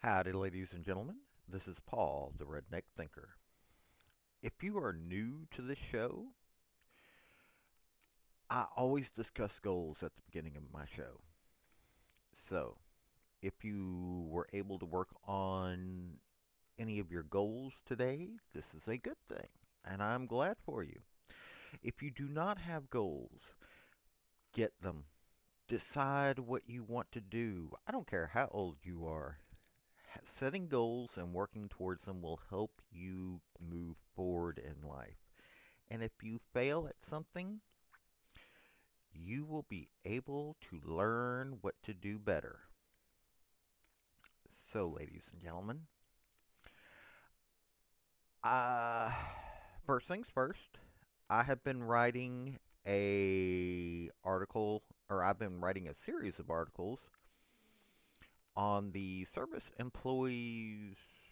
Howdy, ladies and gentlemen. This is Paul, the Redneck Thinker. If you are new to this show, I always discuss goals at the beginning of my show. So, if you were able to work on any of your goals today, this is a good thing, and I'm glad for you. If you do not have goals, get them. Decide what you want to do. I don't care how old you are. Setting goals and working towards them will help you move forward in life. And if you fail at something, you will be able to learn what to do better. So, ladies and gentlemen, uh, first things first, I have been writing a article, or I've been writing a series of articles on the service employees.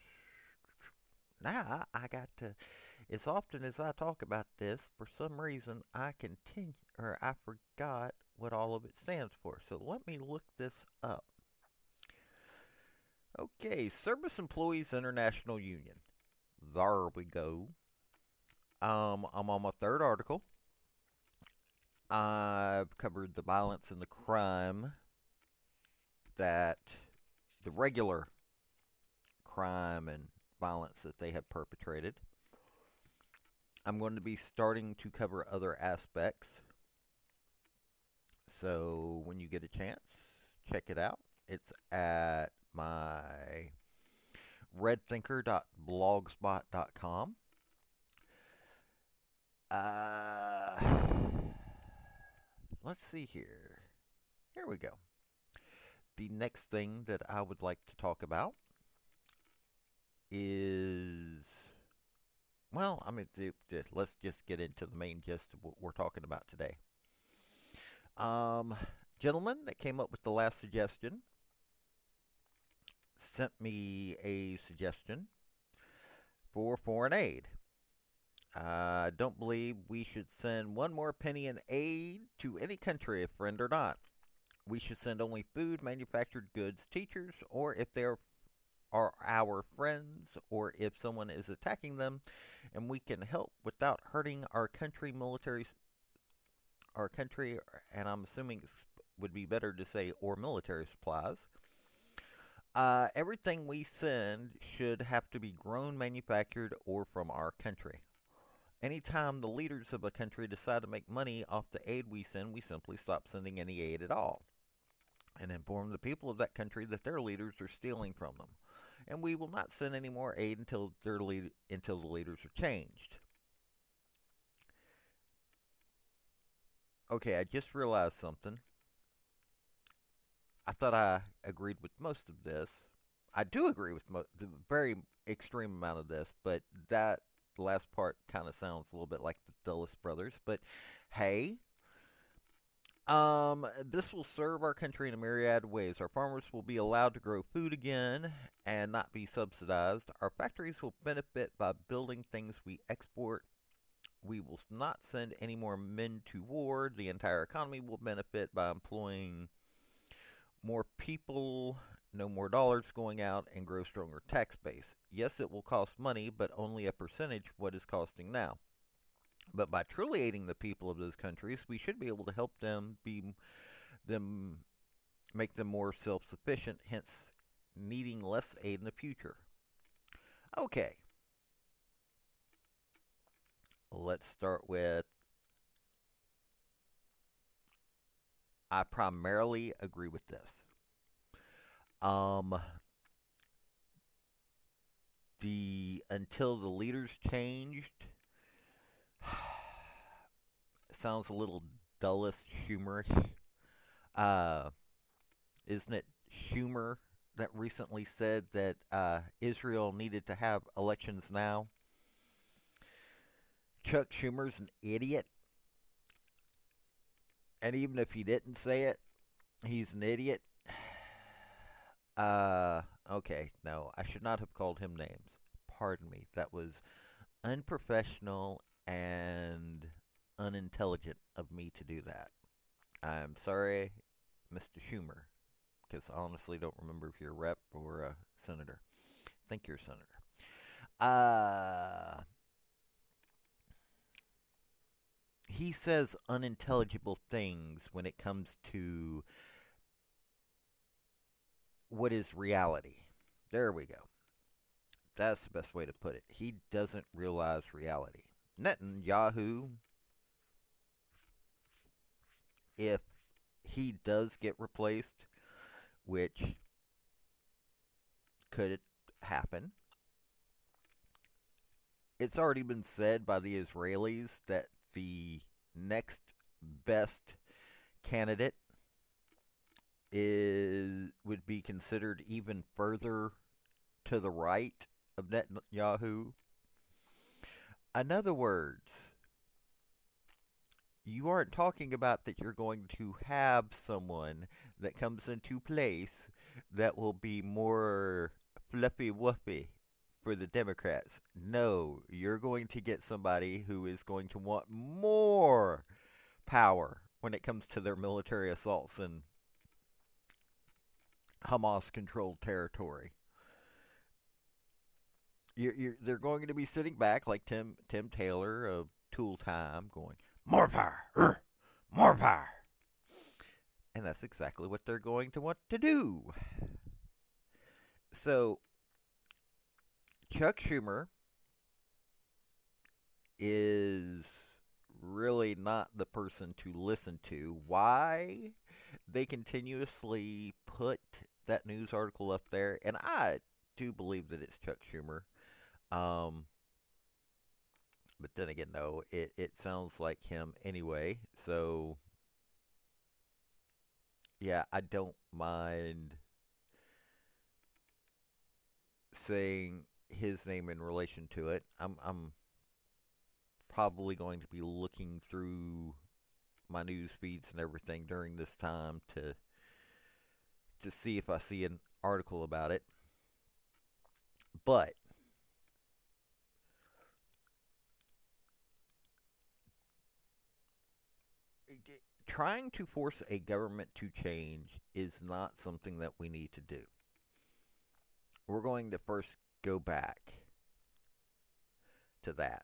Now I got to. As often as I talk about this, for some reason I continue, or I forgot what all of it stands for. So let me look this up. Okay, Service Employees International Union. There we go. I'm on my third article. I've covered the violence and the crime that the regular crime and violence that they have perpetrated. I'm going to be starting to cover other aspects. So when you get a chance, check it out. It's at my redthinker.blogspot.com. Let's see here. Here we go. The next thing that I would like to talk about is, well, let's just get into the main gist of what we're talking about today. Gentleman that came up with the last suggestion sent me a suggestion for foreign aid. I don't believe we should send one more penny in aid to any country, a friend or not. We should send only food, manufactured goods, teachers, or if they are our friends, or if someone is attacking them, and we can help without hurting our country and I'm assuming it would be better to say, or military supplies. Everything we send should have to be grown, manufactured, or from our country. Anytime the leaders of a country decide to make money off the aid we send, we simply stop sending any aid at all and inform the people of that country that their leaders are stealing from them. And we will not send any more aid until the leaders are changed. Okay, I just realized something. I thought I agreed with most of this. I do agree with the very extreme amount of this, but that last part kind of sounds a little bit like the Dulles brothers. But hey, this will serve our country in a myriad of ways. Our farmers will be allowed to grow food again and not be subsidized. Our factories will benefit by building things we export. We will not send any more men to war. The entire economy will benefit by employing more people, no more dollars going out, and grow stronger tax base. Yes, it will cost money, but only a percentage of what it's costing now. But by truly aiding the people of those countries, we should be able to help them make them more self-sufficient, hence needing less aid in the future. Okay. Let's start with, I primarily agree with this. The until the leaders changed sounds a little Dulles humorish. Isn't it Schumer that recently said that Israel needed to have elections now? Chuck Schumer's an idiot. And even if he didn't say it, he's an idiot. Okay, no, I should not have called him names. Pardon me. That was unprofessional and unintelligent of me to do that. I'm sorry, Mr. Schumer, because I honestly don't remember if you're a rep or a senator. I think you're a senator. Uh, he says unintelligible things when it comes to what is reality. There we go. That's the best way to put it. He doesn't realize reality. Netanyahu, if he does get replaced, which could happen, it's already been said by the Israelis that the next best candidate would be considered even further to the right of Netanyahu. In other words, you aren't talking about that you're going to have someone that comes into place that will be more fluffy wuffy for the Democrats. No, you're going to get somebody who is going to want more power when it comes to their military assaults in Hamas-controlled territory. They're going to be sitting back like Tim Taylor of Tool Time, going, more power, more power. And that's exactly what they're going to want to do. So, Chuck Schumer is really not the person to listen to. Why? They continuously put that news article up there, and I do believe that it's Chuck Schumer. But then again, no, it sounds like him anyway. So, yeah, I don't mind saying his name in relation to it. I'm probably going to be looking through my news feeds and everything during this time to see if I see an article about it. But trying to force a government to change is not something that we need to do. We're going to first go back to that.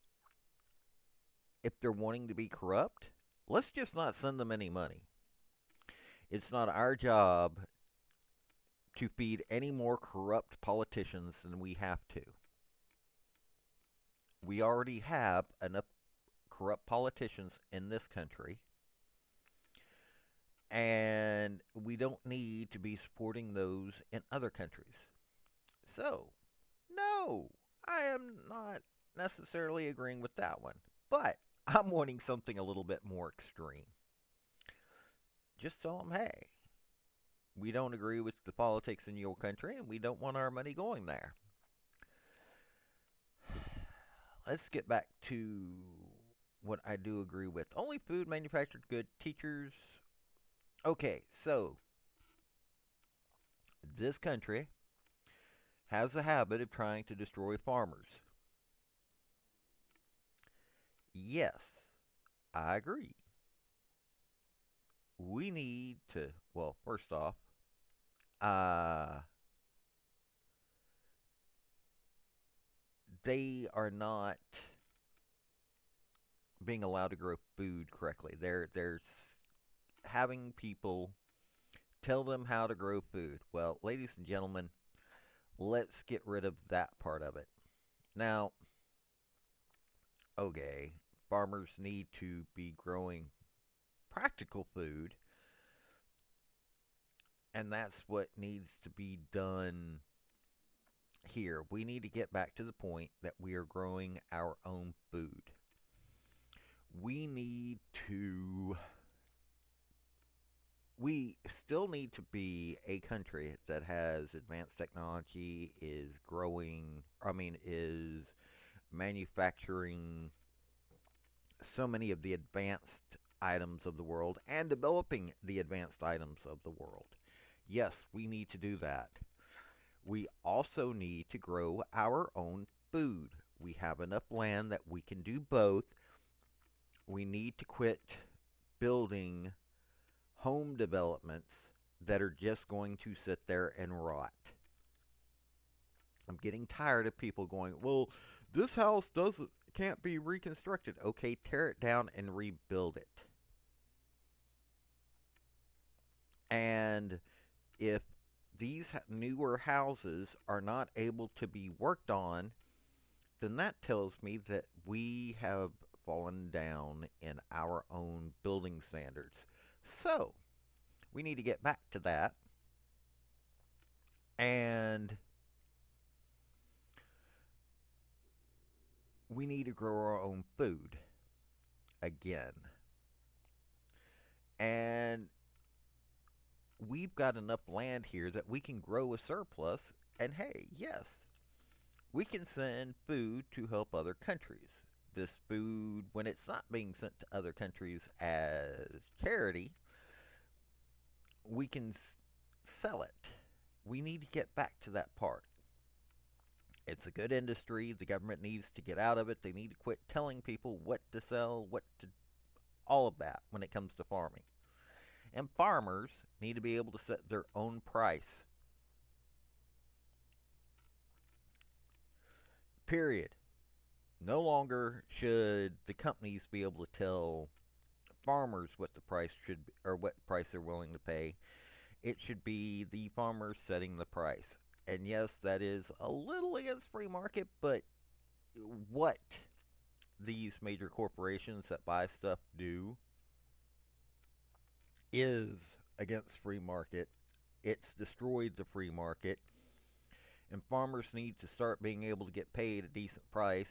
If they're wanting to be corrupt, let's just not send them any money. It's not our job to feed any more corrupt politicians than we have to. We already have enough corrupt politicians in this country, and we don't need to be supporting those in other countries. So, no, I am not necessarily agreeing with that one, but I'm wanting something a little bit more extreme. Just tell them, hey, we don't agree with the politics in your country, and we don't want our money going there. Let's get back to what I do agree with. Only food manufactured good, teachers. Okay, so this country has a habit of trying to destroy farmers. Yes, I agree. We need to, well, first off, uh, they are not being allowed to grow food correctly. They're having people tell them how to grow food. Well, ladies and gentlemen, let's get rid of that part of it. Now, okay, farmers need to be growing practical food, and that's what needs to be done here. We need to get back to the point that we are growing our own food. We still need to be a country that has advanced technology, is manufacturing so many of the advanced items of the world and developing the advanced items of the world. Yes, we need to do that. We also need to grow our own food. We have enough land that we can do both. We need to quit building home developments that are just going to sit there and rot. I'm getting tired of people going, well, this house doesn't can't be reconstructed. Okay, tear it down and rebuild it. And if these newer houses are not able to be worked on, then that tells me that we have fallen down in our own building standards. So, we need to get back to that. And we need to grow our own food again. And we've got enough land here that we can grow a surplus. And hey, yes, we can send food to help other countries. This food, when it's not being sent to other countries as charity, we can sell it. We need to get back to that part. It's a good industry. The government needs to get out of it. They need to quit telling people what to sell, what to, all of that when it comes to farming. And farmers need to be able to set their own price. Period. No longer should the companies be able to tell farmers what the price should be, or what price they're willing to pay. It should be the farmers setting the price. And yes, that is a little against free market, but what these major corporations that buy stuff do is against free market. It's destroyed the free market. And farmers need to start being able to get paid a decent price,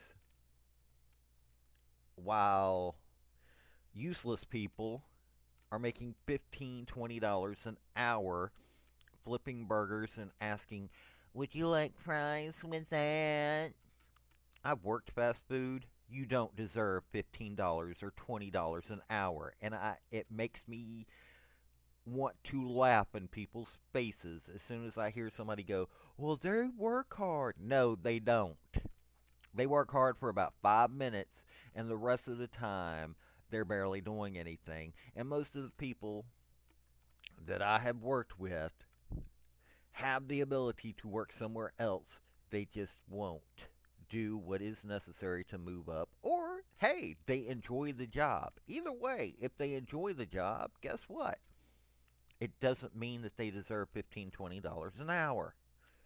while useless people are making $15, $20 an hour flipping burgers and asking, would you like fries with that? I've worked fast food. You don't deserve $15 or $20 an hour. And it makes me want to laugh in people's faces as soon as I hear somebody go, well, they work hard. No, they don't. They work hard for about 5 minutes, and the rest of the time, they're barely doing anything. And most of the people that I have worked with have the ability to work somewhere else. They just won't do what is necessary to move up. Or, hey, they enjoy the job. Either way, if they enjoy the job, guess what? It doesn't mean that they deserve $15, $20 an hour.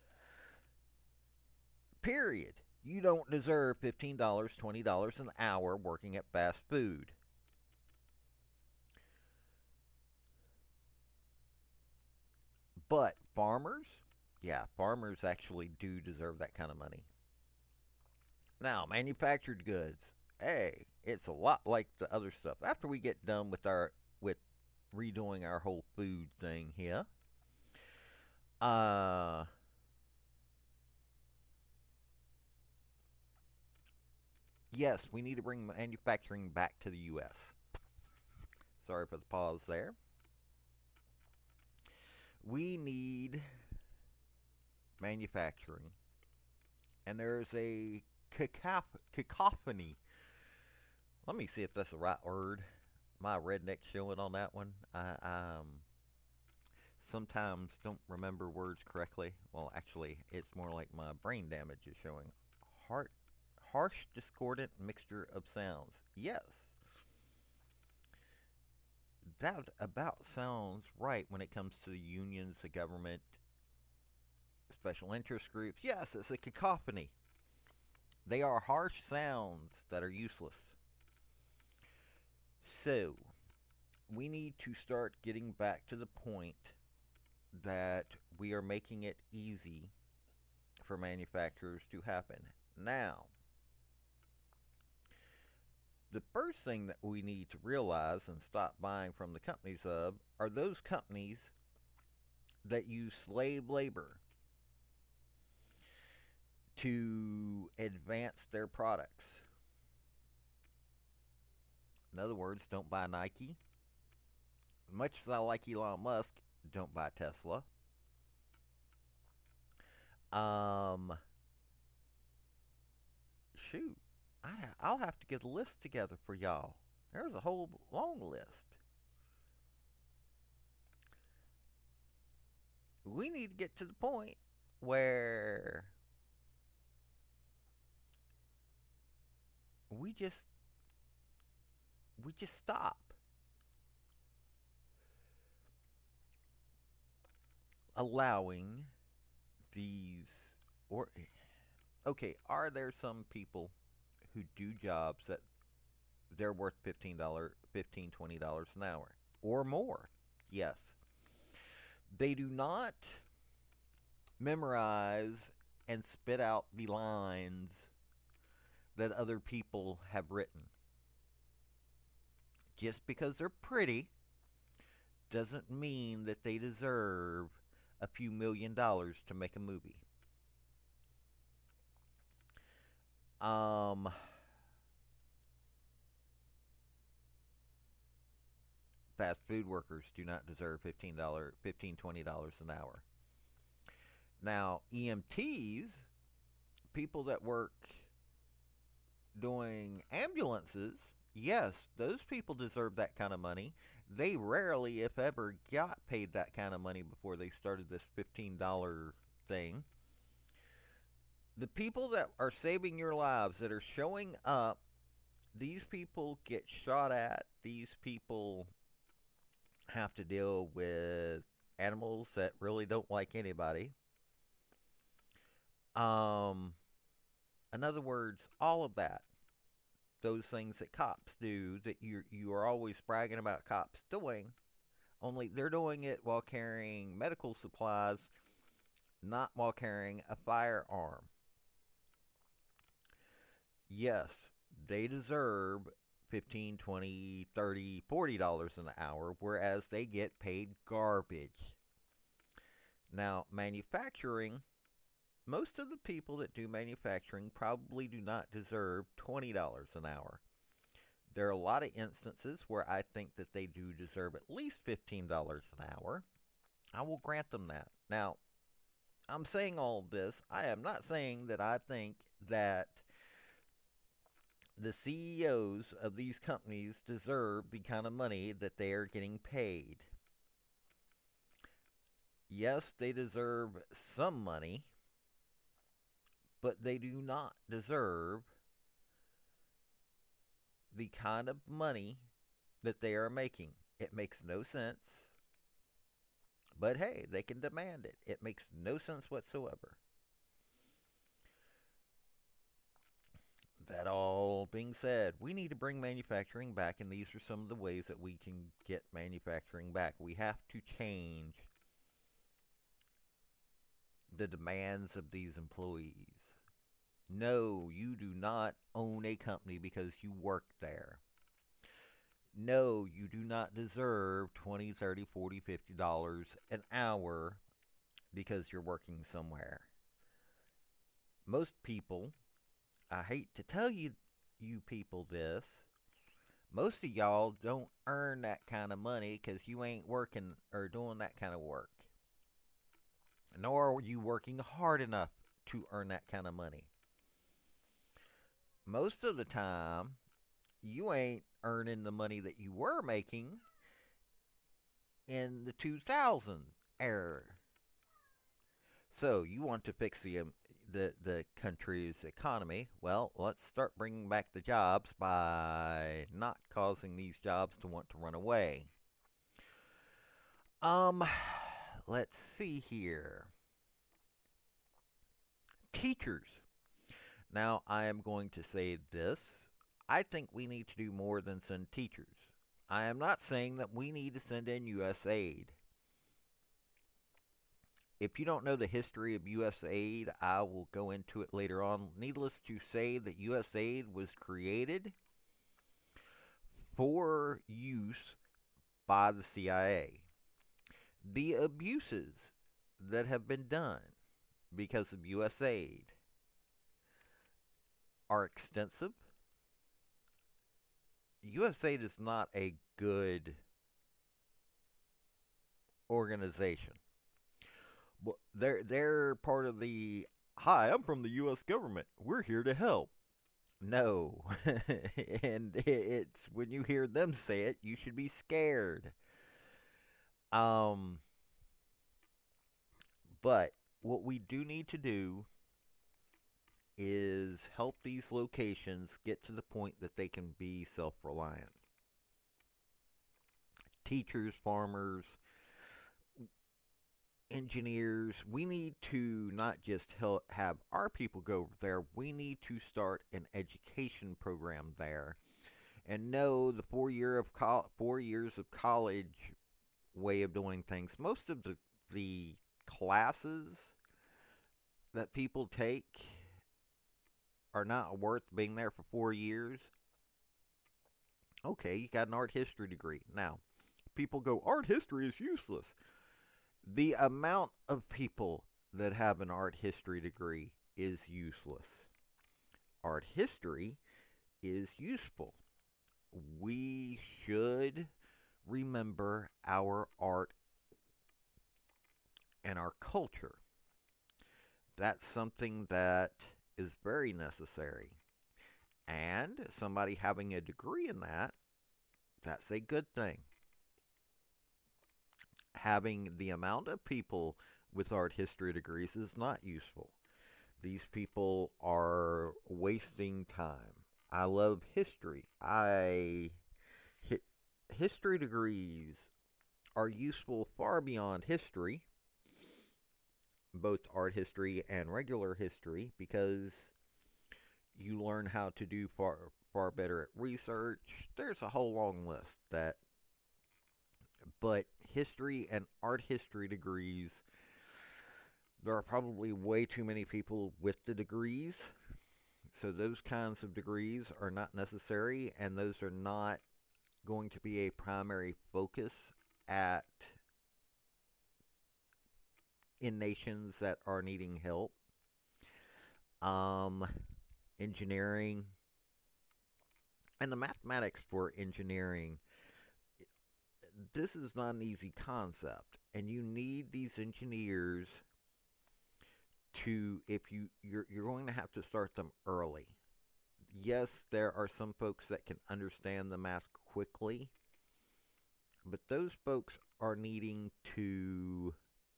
Period. You don't deserve $15, $20 an hour working at fast food. But farmers, yeah, farmers actually do deserve that kind of money. Now, manufactured goods, hey, it's a lot like the other stuff. After we get done with redoing our whole food thing here, uh, yes, we need to bring manufacturing back to the U.S. Sorry for the pause there. We need manufacturing, and there's a cacophony. Let me see if that's the right word. My redneck showing on that one. I sometimes don't remember words correctly. Well, actually, it's more like my brain damage is showing. Heart, harsh, discordant mixture of sounds. Yes, that about sounds right when it comes to the unions, the government, special interest groups. Yes, it's a cacophony. They are harsh sounds that are useless. So, we need to start getting back to the point that we are making it easy for manufacturers to happen. Now, the first thing that we need to realize and stop buying from the companies of are those companies that use slave labor to advance their products. In other words, don't buy Nike. Much as I like Elon Musk, don't buy Tesla. Um, shoot, I'll have to get a list together for y'all. There's a whole long list. We need to get to the point where we just we just stop allowing these or okay, are there some people who do jobs that they're worth $15, 15, $20 an hour or more? Yes. They do not memorize and spit out the lines that other people have written. Just because they're pretty doesn't mean that they deserve a few $1,000,000 to make a movie. Um, Fast food workers do not deserve $15, 15, $20 an hour. Now, EMTs, people that work doing ambulances, yes, those people deserve that kind of money. They rarely, if ever, got paid that kind of money before they started this $15 thing. The people that are saving your lives, that are showing up, these people get shot at. These people have to deal with animals that really don't like anybody. Um, in other words, all of that, those things that cops do that you are always bragging about cops doing, only they're doing it while carrying medical supplies, not while carrying a firearm. Yes, they deserve 15, 20, 30, $40 an hour, whereas they get paid garbage. Now, manufacturing, most of the people that do manufacturing probably do not deserve $20 an hour. There are a lot of instances where I think that they do deserve at least $15 an hour. I will grant them that. Now, I'm saying all this. I am not saying that I think that the CEOs of these companies deserve the kind of money that they are getting paid. Yes, they deserve some money, but they do not deserve the kind of money that they are making. It makes no sense. But hey, they can demand it. It makes no sense whatsoever. That all being said, we need to bring manufacturing back, and these are some of the ways that we can get manufacturing back. We have to change the demands of these employees. No, you do not own a company because you work there. No, you do not deserve 20, 30, 40, $50 an hour because you're working somewhere. Most people, I hate to tell you people this, most of y'all don't earn that kind of money because you ain't working or doing that kind of work. Nor are you working hard enough to earn that kind of money. Most of the time, you ain't earning the money that you were making in the 2000 era. So you want to fix the country's economy? Well, let's start bringing back the jobs by not causing these jobs to want to run away. Let's see here. Teachers. Now, I am going to say this. I think we need to do more than send teachers. I am not saying that we need to send in U.S. aid. If you don't know the history of U.S. aid, I will go into it later on. Needless to say that U.S. aid was created for use by the CIA. The abuses that have been done because of U.S. aid are extensive. USAID is not a good organization. Well, they're part of the, hi, I'm from the U.S. government. We're here to help. No. And it's when you hear them say it, you should be scared. But what we do need to do is help these locations get to the point that they can be self-reliant. Teachers, farmers, engineers, we need to not just have our people go there, we need to start an education program there. And no, the 4 years of college way of doing things, most of the classes that people take are not worth being there for 4 years. Okay, you got an art history degree. Now, people go, art history is useless. The amount of people that have an art history degree is useless. Art history is useful. We should remember our art and our culture. That's something that is very necessary. And somebody having a degree in that, that's a good thing. Having the amount of people with art history degrees is not useful. These people are wasting time. I love history. History degrees are useful far beyond history, both art history and regular history, because you learn how to do far better at research. There's a whole long list that, but history and art history degrees, there are probably way too many people with the degrees. So those kinds of degrees are not necessary, and those are not going to be a primary focus at in nations that are needing help. Engineering and the mathematics for engineering, this is not an easy concept, and you need these engineers to, if you're going to have to start them early. Yes, there are some folks that can understand the math quickly, but those folks are needing to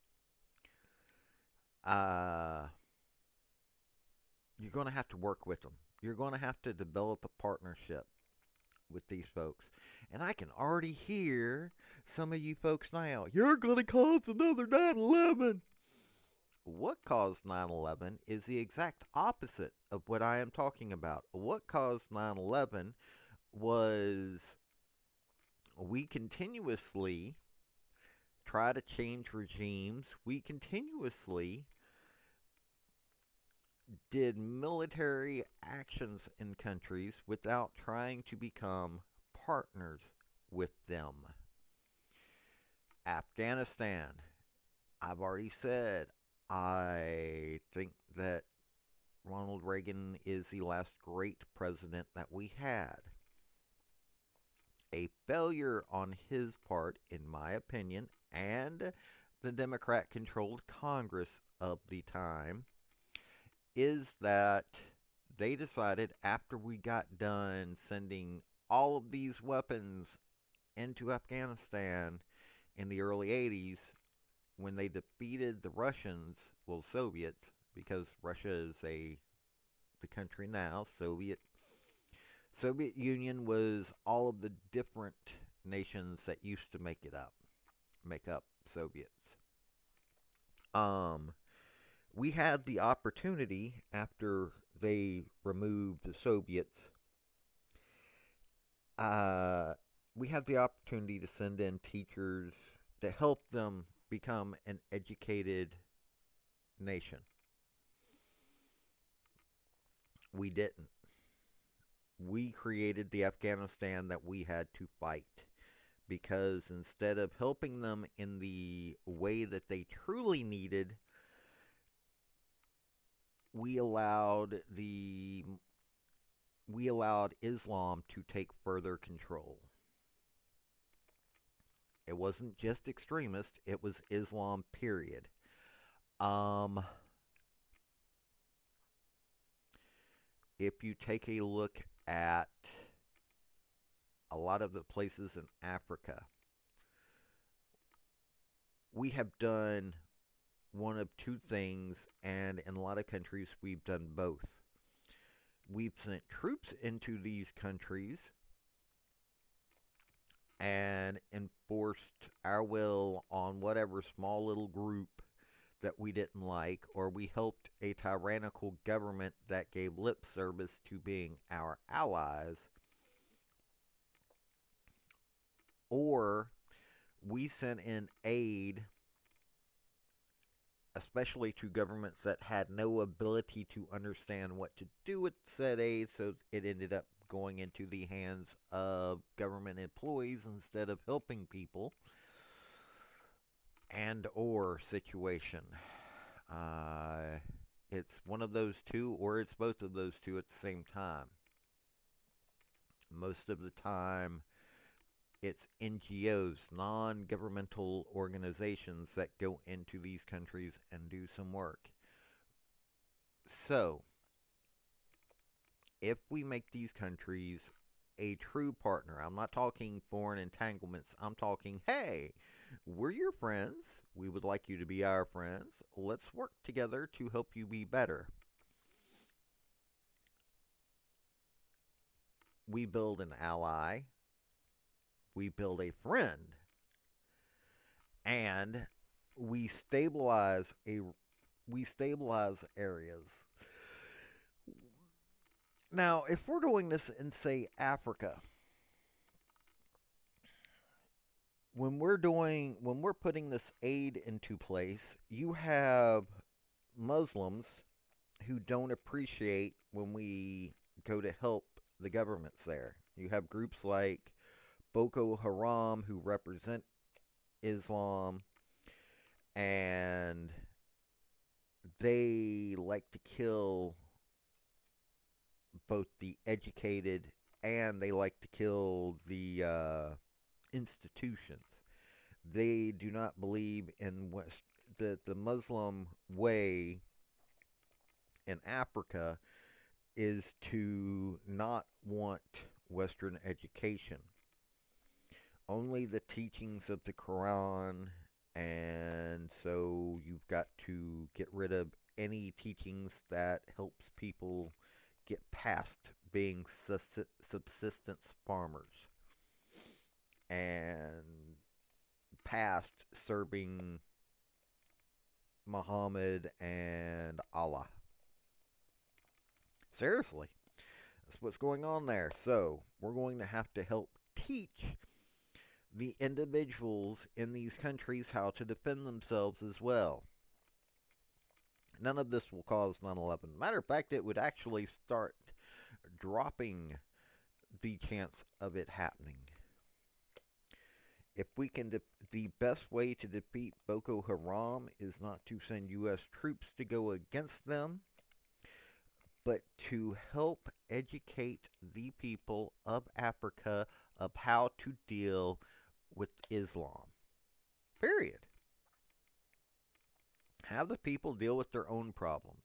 you're going to have to work with them. You're going to have to develop a partnership with these folks. And I can already hear some of you folks now, you're going to cause another 9/11. What caused 9/11 is the exact opposite of what I am talking about. What caused 9/11 was we continuously try to change regimes. We continuously did military actions in countries without trying to become partners with them. Afghanistan, I've already said, I think that Ronald Reagan is the last great president that we had. A failure on his part, in my opinion, and the Democrat-controlled Congress of the time, is that they decided after we got done sending all of these weapons into Afghanistan in the early 80s, when they defeated the Russians, well, Soviets, because Russia is the country now, Soviet Union was all of the different nations that used to make up Soviets. We had the opportunity after they removed the Soviets. We had the opportunity to send in teachers to help them become an educated nation. We didn't. We created the Afghanistan that we had to fight, because instead of helping them in the way that they truly needed, we allowed Islam to take further control. It wasn't just extremist, it was Islam, period. If you take a look at a lot of the places in Africa, we have done one of two things, and in a lot of countries we've done both. We've sent troops into these countries and enforced our will on whatever small little group that we didn't like, or we helped a tyrannical government that gave lip service to being our allies, or we sent in aid, especially to governments that had no ability to understand what to do with said aid, so it ended up going into the hands of government employees instead of helping people, and or situation. It's one of those two, or it's both of those two at the same time. Most of the time, it's NGOs, non governmental organizations, that go into these countries and do some work. So, if we make these countries a true partner, I'm not talking foreign entanglements, I'm talking, hey, we're your friends, we would like you to be our friends, let's work together to help you be better. We build an ally, we build a friend, and we stabilize areas. Now, if we're doing this in, say, Africa, when we're putting this aid into place, you have Muslims who don't appreciate when we go to help the governments there. You have groups like Boko Haram who represent Islam, and they like to kill both the educated, and they like to kill the institutions. They do not believe in the Muslim way in Africa is to not want Western education. Only the teachings of the Quran, and so you've got to get rid of any teachings that helps people get past being subsistence farmers and past serving Muhammad and Allah. Seriously, that's what's going on there. So, we're going to have to help teach the individuals in these countries how to defend themselves as well. None of this will cause 9/11. Matter of fact, it would actually start dropping the chance of it happening. If we can, the best way to defeat Boko Haram is not to send U.S. troops to go against them, but to help educate the people of Africa of how to deal with Islam. Period. Have the people deal with their own problems.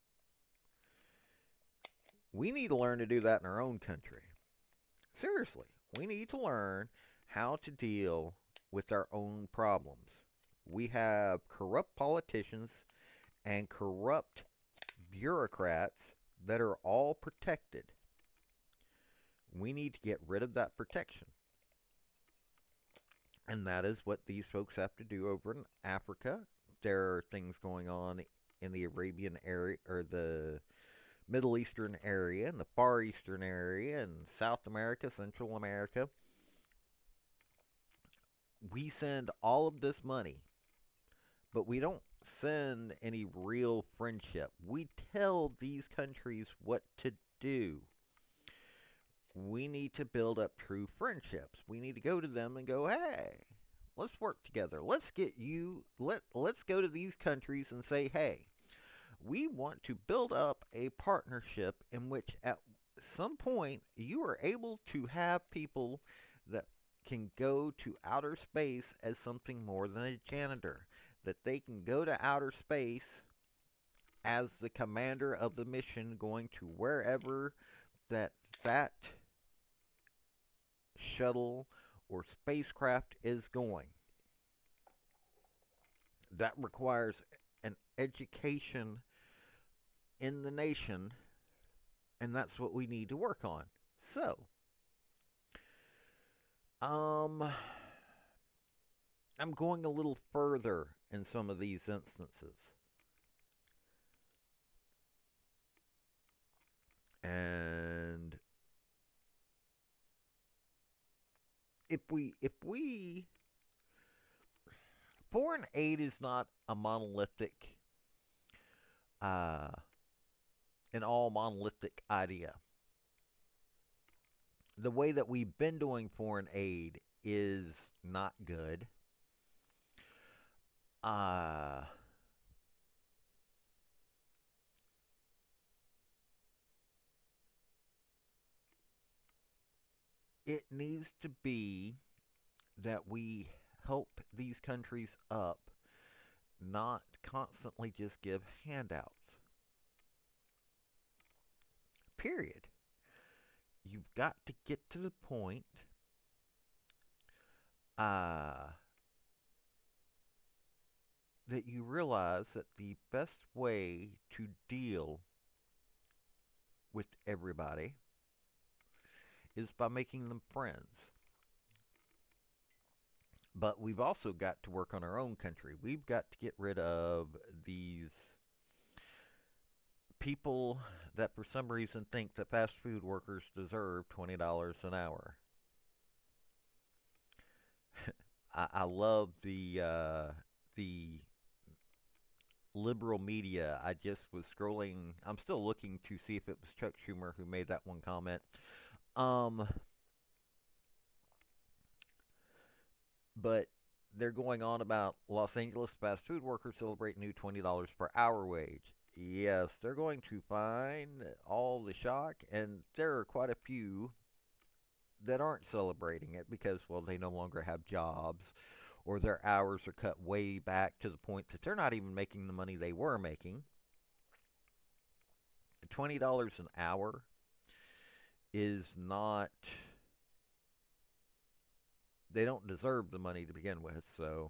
We need to learn to do that in our own country. Seriously, we need to learn how to deal with our own problems. We have corrupt politicians and corrupt bureaucrats that are all protected. We need to get rid of that protection. And that is what these folks have to do over in Africa. There are things going on in the Arabian area, or the Middle Eastern area, and the Far Eastern area, and South America, Central America. We send all of this money, but we don't send any real friendship. We tell these countries what to do. We need to build up true friendships. We need to go to them and go, hey, let's work together. Let's go to these countries and say, hey, we want to build up a partnership in which at some point you are able to have people that can go to outer space as something more than a janitor. That they can go to outer space as the commander of the mission, going to wherever that shuttle or spacecraft is going. That requires an education in the nation And that's what we need to work on. So, um, I'm going a little further in some of these instances. And if we foreign aid is not a monolithic uh an all monolithic idea. The way that we've been doing foreign aid is not good. Uh it needs to be that we help these countries up, not constantly just give handouts. Period. You've got to get to the point uh, that you realize that the best way to deal with everybody is by making them friends. But we've also got to work on our own country. We've got to get rid of these people that for some reason think that fast food workers deserve $20 an hour. I love the liberal media. I just was scrolling. I'm still looking to see if it was Chuck Schumer who made that one comment. Um, but they're going on about Los Angeles fast food workers celebrate new $20 per hour wage. Yes, they're going to find all the shock, and there are quite a few that aren't celebrating it because, well, they no longer have jobs or their hours are cut way back to the point that they're not even making the money they were making. $20 an hour is not, they don't deserve the money to begin with, so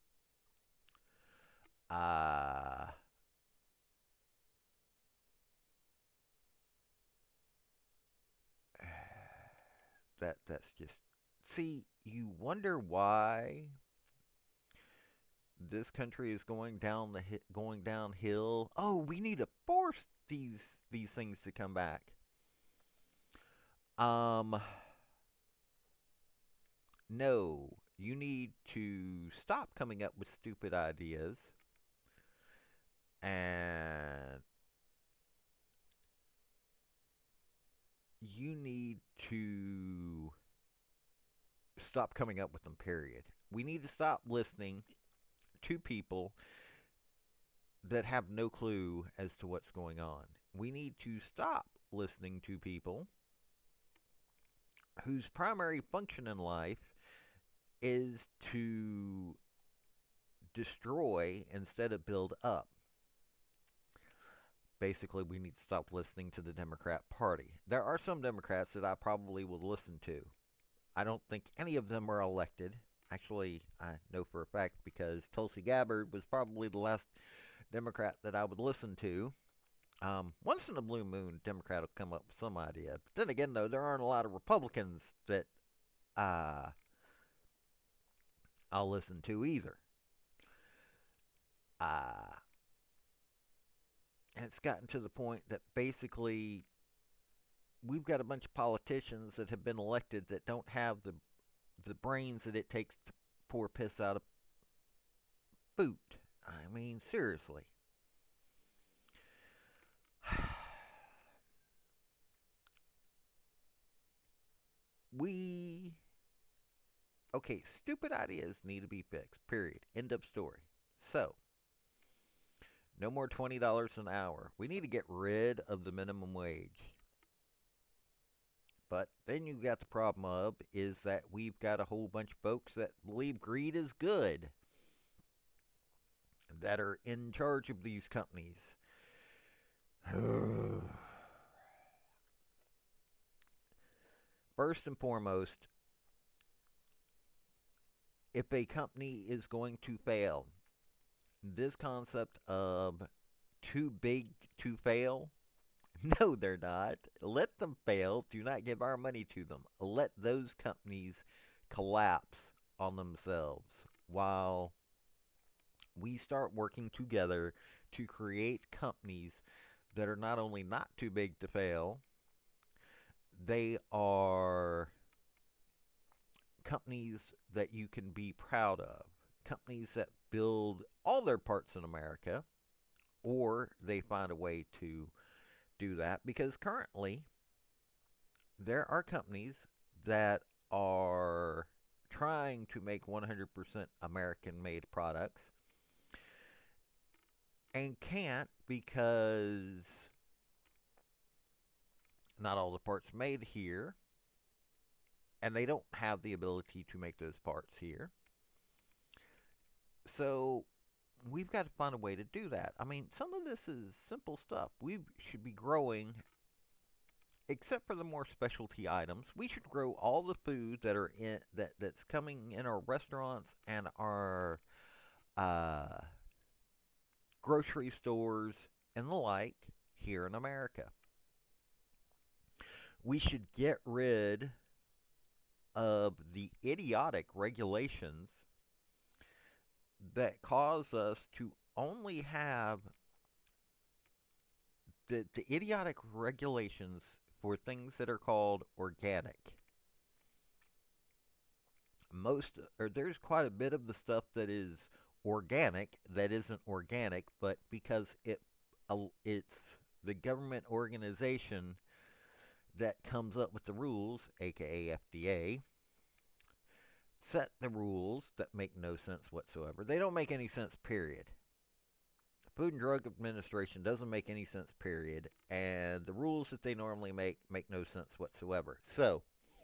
uh that's just, see, you wonder why this country is going downhill. Oh, we need to force these things to come back. Um, no, you need to stop coming up with stupid ideas and you need to stop coming up with them, period. We need to stop listening to people that have no clue as to what's going on. We need to stop listening to people whose primary function in life is to destroy instead of build up. Basically, we need to stop listening to the Democrat Party. There are some Democrats that I probably would listen to. I don't think any of them are elected. Actually, I know for a fact because Tulsi Gabbard was probably the last Democrat that I would listen to. Once in a blue moon, Democrat will come up with some idea. But then again, though, there aren't a lot of Republicans that uh, I'll listen to either. Uh, and it's gotten to the point that basically we've got a bunch of politicians that have been elected that don't have the brains that it takes to pour piss out of boot. I mean, seriously. we Okay, stupid ideas need to be fixed. Period. End of story. So, no more $20 an hour. We need to get rid of the minimum wage. But then you've got the problem of is that we've got a whole bunch of folks that believe greed is good that are in charge of these companies. First and foremost, if a company is going to fail, this concept of too big to fail No, they're not. Let them fail. Do not give our money to them. Let those companies collapse on themselves while we start working together to create companies that are not only not too big to fail, they are companies that you can be proud of. Companies that build all their parts in America, or they find a way to do that because currently there are companies that are trying to make 100% American made products and can't because not all the parts made here and they don't have the ability to make those parts here. So we've got to find a way to do that. I mean, some of this is simple stuff. We should be growing, except for the more specialty items. We should grow all the food that are in that's coming in our restaurants and our uh, grocery stores and the like here in America. We should get rid of the idiotic regulations that cause us to only have the idiotic regulations for things that are called organic. Most or there's quite a bit of the stuff that is organic that isn't organic, but because it's the government organization that comes up with the rules, aka FDA, set the rules that make no sense whatsoever. They don't make any sense, period. Food and Drug Administration doesn't make any sense, period. And the rules that they normally make no sense whatsoever. So,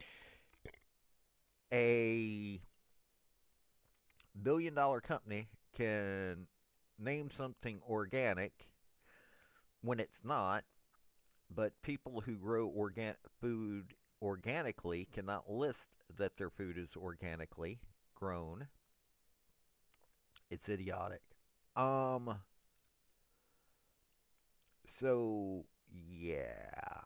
a billion-dollar company can name something organic when it's not, but people who grow food organically cannot list that their food is organically grown. It's idiotic. Um. So yeah,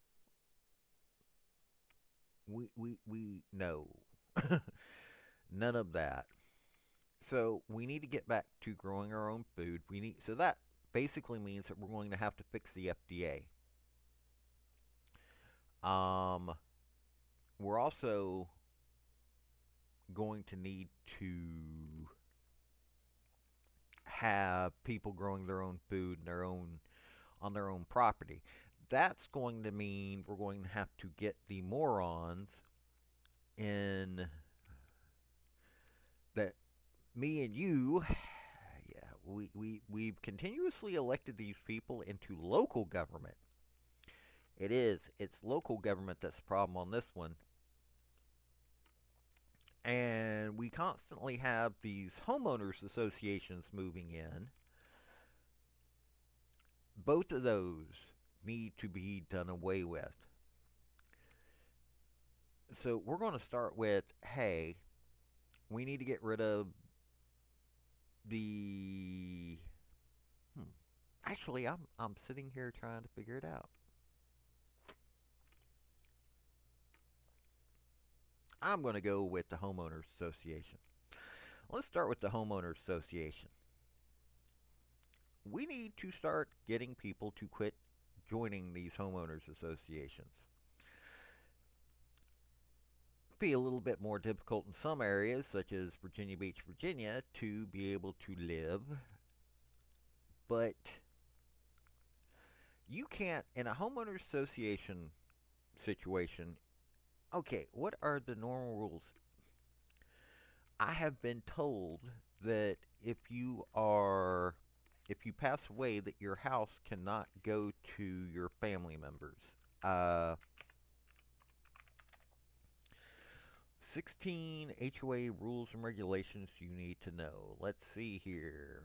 we no, none of that. So we need to get back to growing our own food. So that basically means that we're going to have to fix the FDA. Um, we're also going to need to have people growing their own food and their own on their own property. That's going to mean we're going to have to get the morons in that me and you, yeah, we've continuously elected these people into local government. It's local government that's the problem on this one. And we constantly have these homeowners associations moving in. Both of those need to be done away with. So we're going to start with, hey, we need to get rid of the. Hmm. Actually, I'm sitting here trying to figure it out. I'm going to go with the homeowners association. Let's start with the homeowners association. We need to start getting people to quit joining these homeowners associations. Be a little bit more difficult in some areas, such as Virginia Beach, Virginia, to be able to live. But you can't, in a homeowners association situation, okay, what are the normal rules? I have been told that if you pass away, that your house cannot go to your family members. Uh, 16 HOA rules and regulations you need to know. Let's see here.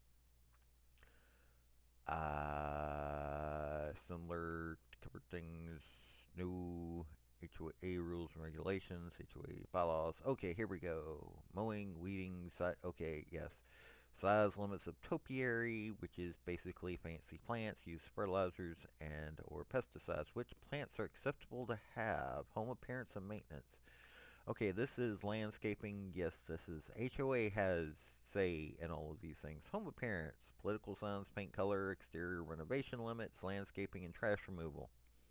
Similar to cover things. New HOA rules and regulations, HOA bylaws. Okay, here we go. Mowing, weeding, okay, yes. Size limits of topiary, which is basically fancy plants, use fertilizers and or pesticides. Which plants are acceptable to have? Home appearance and maintenance. Okay, this is landscaping. Yes, this is HOA has say in all of these things. Home appearance, political signs, paint color, exterior renovation limits, landscaping and trash removal.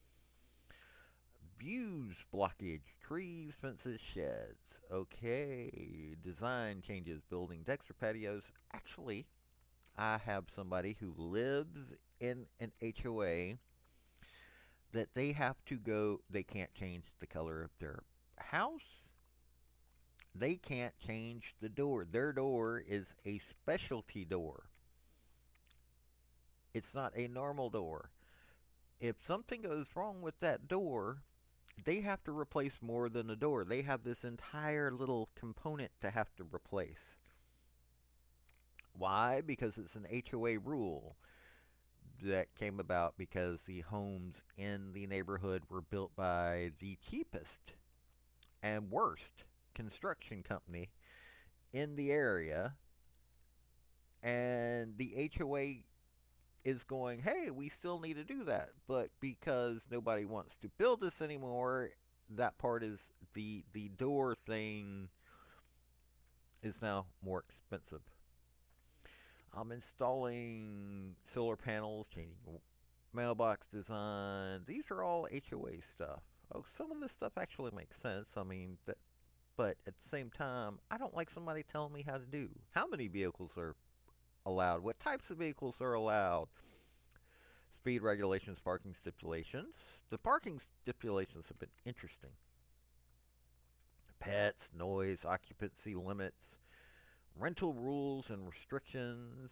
Views, blockage, trees, fences, sheds. Okay, design changes, building decks or patios. Actually, I have somebody who lives in an HOA that they have to go, they can't change the color of their house. They can't change the door. Their door is a specialty door. It's not a normal door. If something goes wrong with that door, they have to replace more than a door. They have this entire little component to have to replace. Why? Because it's an HOA rule that came about because the homes in the neighborhood were built by the cheapest and worst construction company in the area, and the HOA is going, hey, we still need to do that, but because nobody wants to build this anymore, that part is the door thing is now more expensive. I'm installing solar panels, changing mailbox design. These are all HOA stuff. Oh, some of this stuff actually makes sense. I mean, but at the same time, I don't like somebody telling me how to do. How many vehicles are allowed? What types of vehicles are allowed? Speed regulations, parking stipulations. The parking stipulations have been interesting. Pets, noise, occupancy limits, rental rules and restrictions,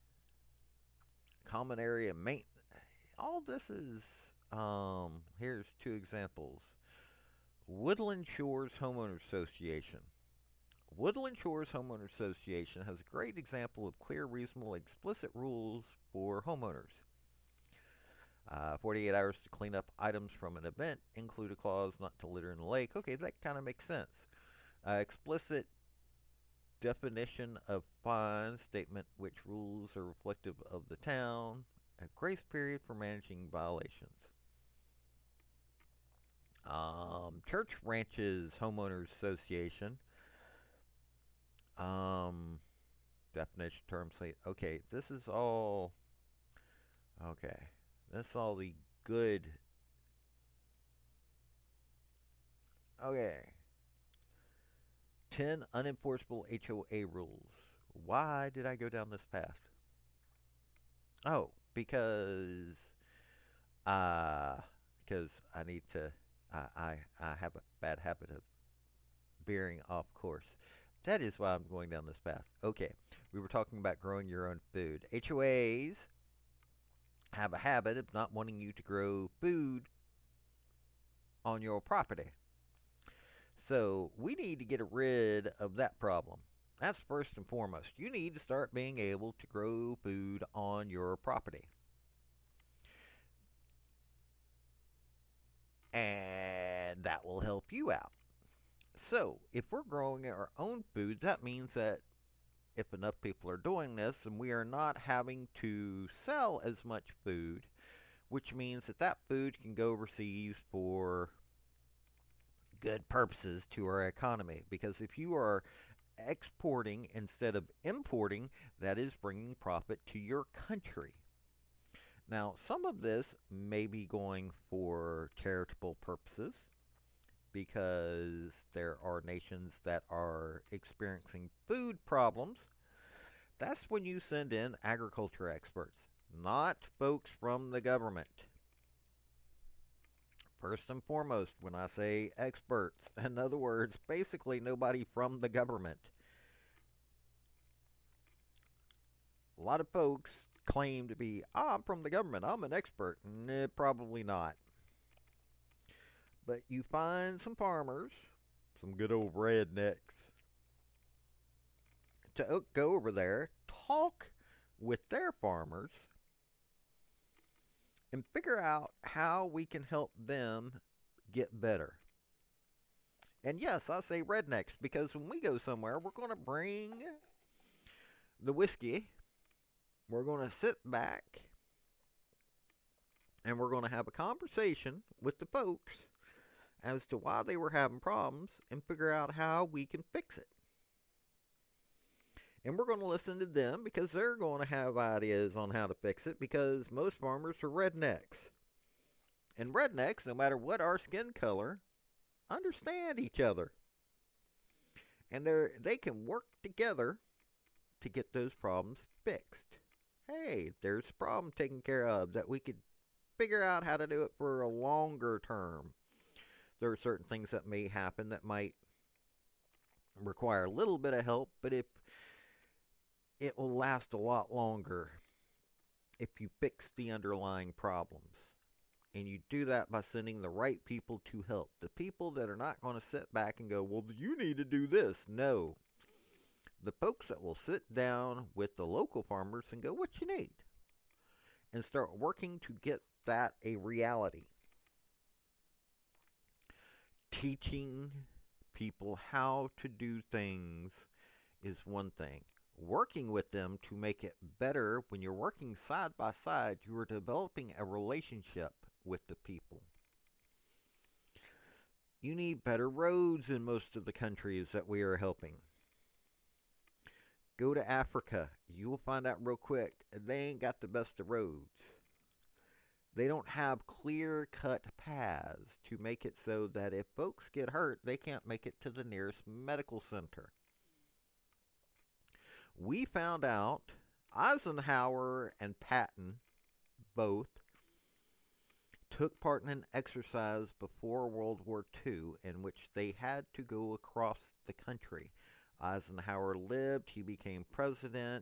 common area maintenance. All this is, here's two examples. Woodland Shores Homeowners Association. Woodland Shores Homeowners Association has a great example of clear, reasonable, explicit rules for homeowners. 48 hours to clean up items from an event, include a clause not to litter in the lake. Okay, that kind of makes sense. Explicit definition of fines, statement which rules are reflective of the town, a grace period for managing violations. Church Ranches Homeowners Association. Definition terms. Okay, this is all. Okay, that's all the good. Okay. 10 unenforceable HOA rules. Why did I go down this path? Oh, uh, because I need to. I have a bad habit of veering off course. That is why I'm going down this path. Okay, we were talking about growing your own food. HOAs have a habit of not wanting you to grow food on your property. So we need to get rid of that problem. That's first and foremost. You need to start being able to grow food on your property. And that will help you out. So, if we're growing our own food, that means that if enough people are doing this, and we are not having to sell as much food, which means that that food can go overseas for good purposes to our economy. Because if you are exporting instead of importing, that is bringing profit to your country. Now, some of this may be going for charitable purposes because there are nations that are experiencing food problems. That's when you send in agriculture experts, not folks from the government. First and foremost, when I say experts, in other words, basically nobody from the government. A lot of folks claim to be, I'm from the government, I'm an expert. Nah, probably not. But you find some farmers, some good old rednecks, to go over there, talk with their farmers, and figure out how we can help them get better. And yes, I say rednecks because when we go somewhere, we're going to bring the whiskey. We're going to sit back and we're going to have a conversation with the folks as to why they were having problems and figure out how we can fix it. And we're going to listen to them because they're going to have ideas on how to fix it because most farmers are rednecks. And rednecks, no matter what our skin color, understand each other. And they can work together to get those problems fixed. Hey, there's a problem taken care of that we could figure out how to do it for a longer term. There are certain things that may happen that might require a little bit of help, but if it will last a lot longer if you fix the underlying problems. And you do that by sending the right people to help. The people that are not going to sit back and go, well, you need to do this. No. The folks that will sit down with the local farmers and go, what you need? And start working to get that a reality. Teaching people how to do things is one thing. Working with them to make it better, when you're working side by side, you are developing a relationship with the people. You need better roads in most of the countries that we are helping. Go to Africa. You will find out real quick, they ain't got the best of roads. They don't have clear-cut paths to make it so that if folks get hurt, they can't make it to the nearest medical center. We found out Eisenhower and Patton both took part in an exercise before World War II in which they had to go across the country. Eisenhower lived, he became president,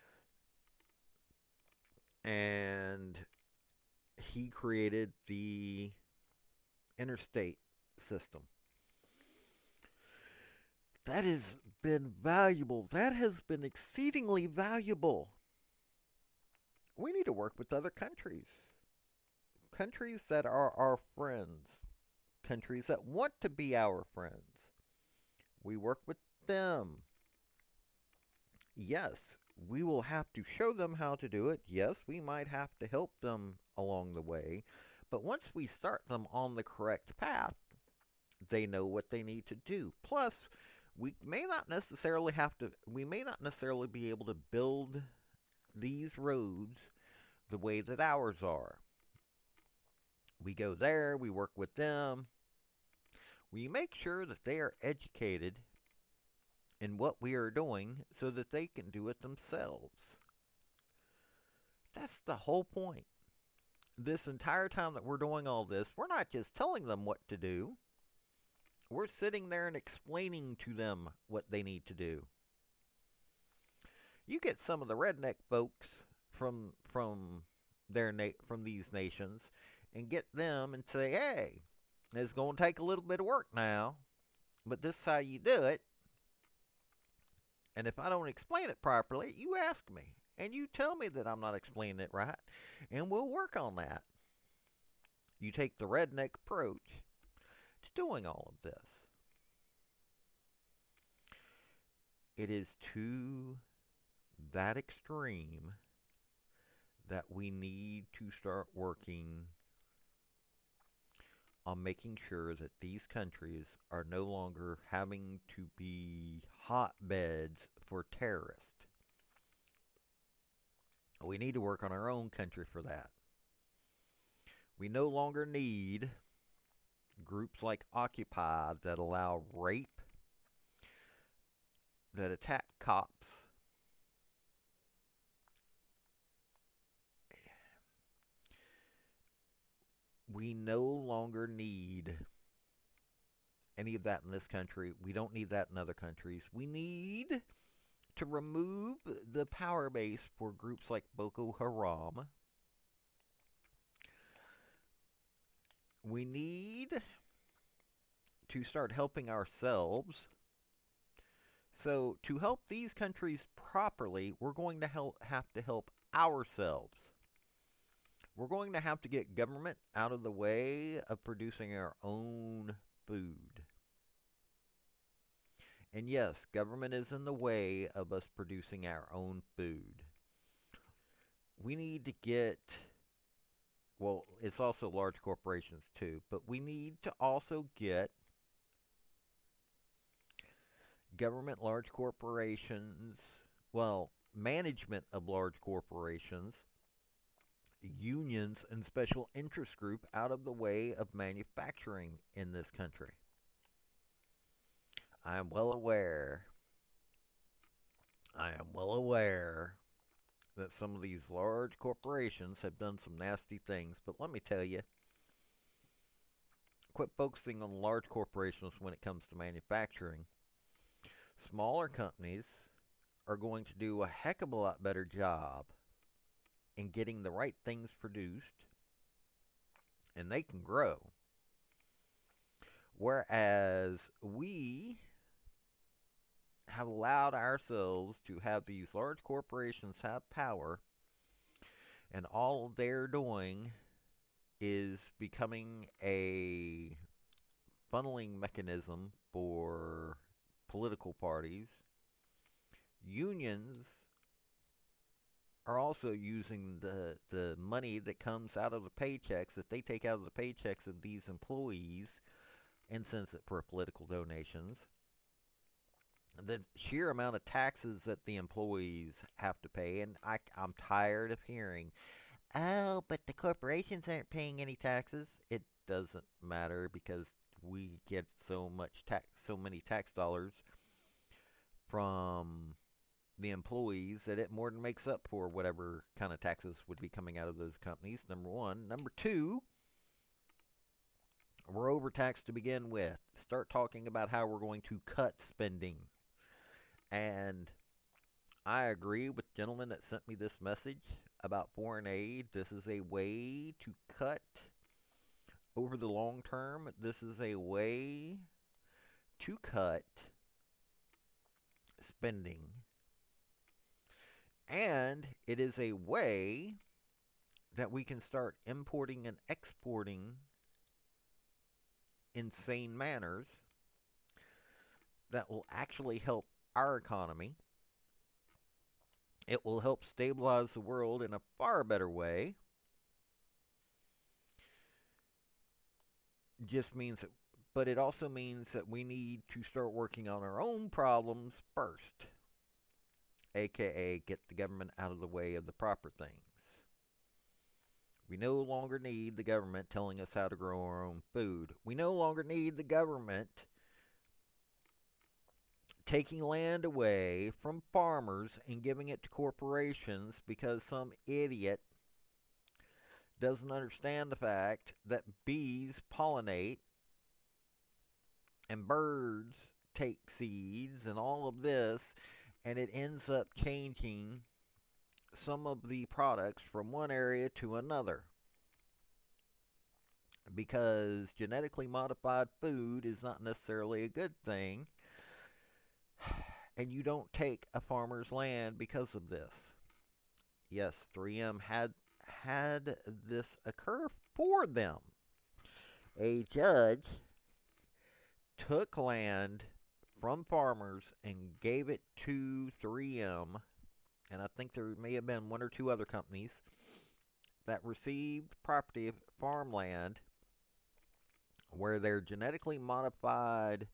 and he created the interstate system. That has been valuable. That has been exceedingly valuable. We need to work with other countries. Countries that are our friends. Countries that want to be our friends. We work with them. Yes, we will have to show them how to do it. Yes, we might have to help them along the way. But once we start them on the correct path, they know what they need to do. Plus, we may not necessarily be able to build these roads the way that ours are. We go there, we work with them. We make sure that they are educated in what we are doing so that they can do it themselves. That's the whole point. This entire time that we're doing all this, we're not just telling them what to do. We're sitting there and explaining to them what they need to do. You get some of the redneck folks from these nations and get them and say, hey, it's going to take a little bit of work now, but this is how you do it. And if I don't explain it properly, you ask me. And you tell me that I'm not explaining it right. And we'll work on that. You take the redneck approach to doing all of this. It is to that extreme that we need to start working on making sure that these countries are no longer having to be hotbeds for terrorists. We need to work on our own country for that. We no longer need groups like Occupy that allow rape, that attack cops. We no longer need any of that in this country. We don't need that in other countries. We need to remove the power base for groups like Boko Haram. We need to start helping ourselves. So to help these countries properly, we're going to have to help ourselves. We're going to have to get government out of the way of producing our own food. And yes, government is in the way of us producing our own food. We need to get, well, it's also large corporations too, but we need to also get government, large corporations, well, management of large corporations, unions, and special interest group out of the way of manufacturing in this country. I am well aware, I am well aware that some of these large corporations have done some nasty things, but let me tell you, quit focusing on large corporations when it comes to manufacturing. Smaller companies are going to do a heck of a lot better job in getting the right things produced, and they can grow. Whereas we have allowed ourselves to have these large corporations have power, and all they're doing is becoming a funneling mechanism for political parties. Unions are also using the money that comes out of the paychecks that they take out of the paychecks of these employees and sends it for political donations. The sheer amount of taxes that the employees have to pay, and I'm tired of hearing, oh, but the corporations aren't paying any taxes. It doesn't matter because we get so many tax dollars from the employees that it more than makes up for whatever kind of taxes would be coming out of those companies. Number one. Number two, we're overtaxed to begin with. Start talking about how we're going to cut spending. And I agree with the gentleman that sent me this message about foreign aid. This is a way to cut over the long term. This is a way to cut spending. And it is a way that we can start importing and exporting in sane manners that will actually help our economy. It will help stabilize the world in a far better way. Just means that, but it also means that we need to start working on our own problems first, aka get the government out of the way of the proper things. We no longer need the government telling us how to grow our own food. We no longer need the government taking land away from farmers and giving it to corporations because some idiot doesn't understand the fact that bees pollinate and birds take seeds and all of this, and it ends up changing some of the products from one area to another. Because genetically modified food is not necessarily a good thing, and you don't take a farmer's land because of this. Yes, 3M had this occur for them. A judge took land from farmers and gave it to 3M, and I think there may have been one or two other companies that received property of farmland where their genetically modified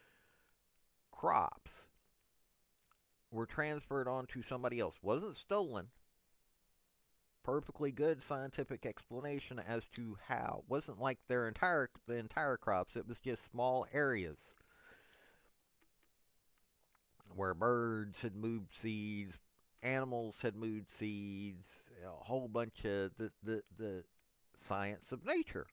crops were transferred on to somebody else. Wasn't stolen. Perfectly good scientific explanation as to how. Wasn't like the entire crops. It was just small areas where birds had moved seeds, animals had moved seeds, a whole bunch of the science of nature.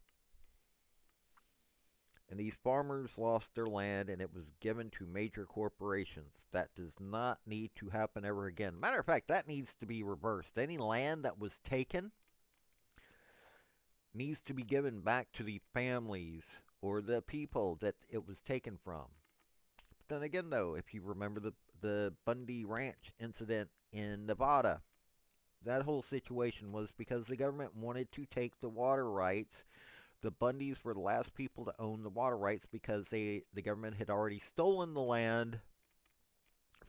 And these farmers lost their land, and it was given to major corporations. That does not need to happen ever again. Matter of fact, that needs to be reversed. Any land that was taken needs to be given back to the families or the people that it was taken from. But then again, though, if you remember the Bundy Ranch incident in Nevada, that whole situation was because the government wanted to take the water rights. The Bundys were the last people to own the water rights because the government had already stolen the land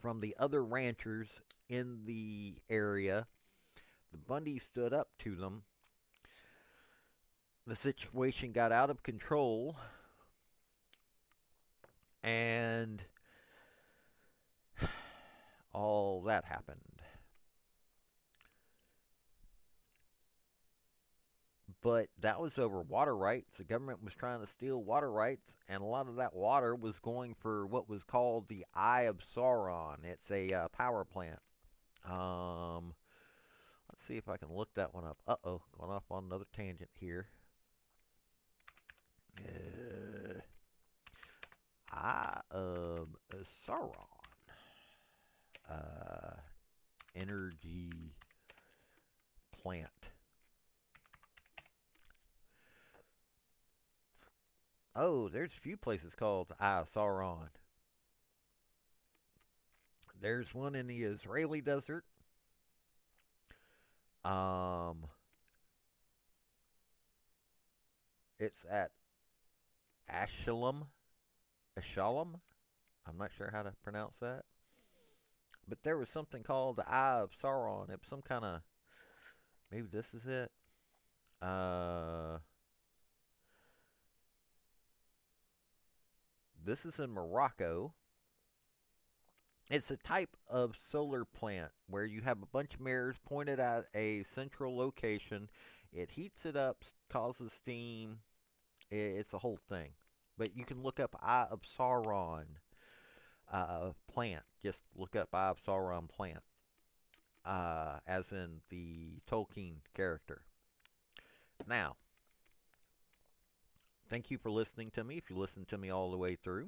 from the other ranchers in the area. The Bundys stood up to them. The situation got out of control, and all that happened. But that was over water rights. The government was trying to steal water rights, and a lot of that water was going for what was called the Eye of Sauron. It's a power plant. Let's see if I can look that one up. Uh-oh, going off on another tangent here. Eye of Sauron. Energy plant. Oh, there's a few places called the Eye of Sauron. There's one in the Israeli desert. It's at Ashalom. Ashalom? I'm not sure how to pronounce that. But there was something called the Eye of Sauron. It was some kind of... Maybe this is it. This is in Morocco. It's a type of solar plant where you have a bunch of mirrors pointed at a central location. It heats it up, causes steam. It's a whole thing. But you can look up Eye of Sauron plant. Just look up Eye of Sauron plant. As in the Tolkien character. Now, thank you for listening to me. If you listened to me all the way through,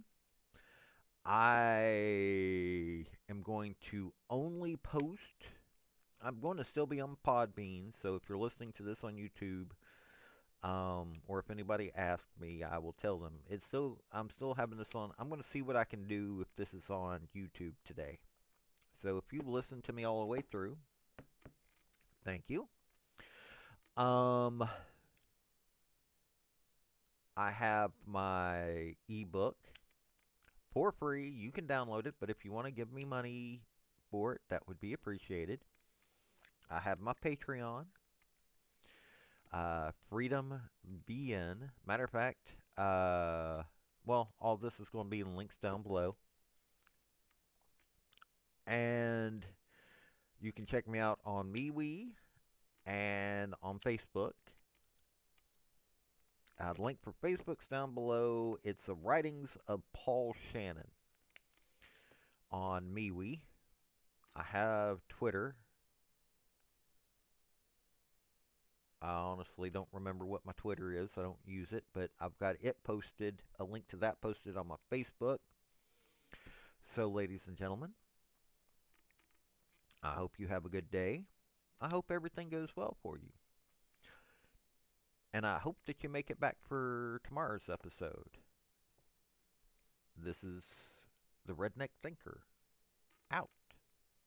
I am going to only post. I'm going to still be on Podbean, so if you're listening to this on YouTube, or if anybody asks me, I will tell them. I'm still having this on. I'm going to see what I can do if this is on YouTube today. So if you listen to me all the way through, thank you. I have my ebook for free. You can download it, but if you want to give me money for it, that would be appreciated. I have my Patreon, Freedom BN. Matter of fact, all this is going to be in links down below. And you can check me out on MeWe and on Facebook. The link for Facebook's down below. It's the writings of Paul Shannon on MeWe. I have Twitter. I honestly don't remember what my Twitter is. I don't use it, but I've got it posted, a link to that posted on my Facebook. So, ladies and gentlemen, I hope you have a good day. I hope everything goes well for you. And I hope that you make it back for tomorrow's episode. This is the Redneck Thinker, out.